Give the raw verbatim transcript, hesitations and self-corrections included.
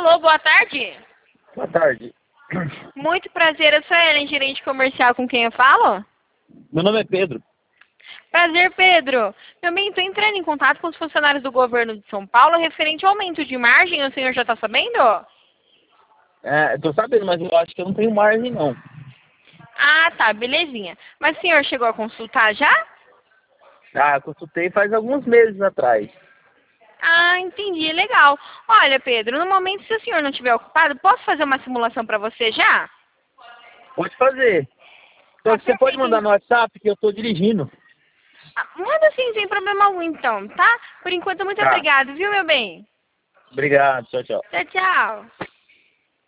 Alô, boa tarde. Boa tarde. Muito prazer, eu sou a Ellen, gerente comercial, com quem eu falo? Meu nome é Pedro. Prazer, Pedro. Meu bem, estou entrando em contato com os funcionários do governo de São Paulo referente ao aumento de margem, o senhor já está sabendo? É, tô sabendo, mas eu acho que eu não tenho margem, não. Ah, tá, belezinha. Mas o senhor chegou a consultar já? Ah, eu consultei faz alguns meses atrás. Ah, entendi, legal. Olha, Pedro, no momento, se o senhor não estiver ocupado, posso fazer uma simulação para você já? Pode fazer. Só Ah, que você pode perfeito. mandar no WhatsApp que eu tô dirigindo. Ah, manda sim, sem problema algum, então, tá? Por enquanto, muito Tá. obrigado, viu, meu bem? Obrigado. Tchau, tchau. Tchau, tchau.